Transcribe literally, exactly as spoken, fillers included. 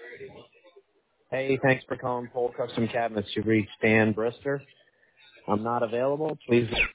Hey, thanks for calling Pole Custom Cabinets. You've reached Dan Brister. I'm not available. Please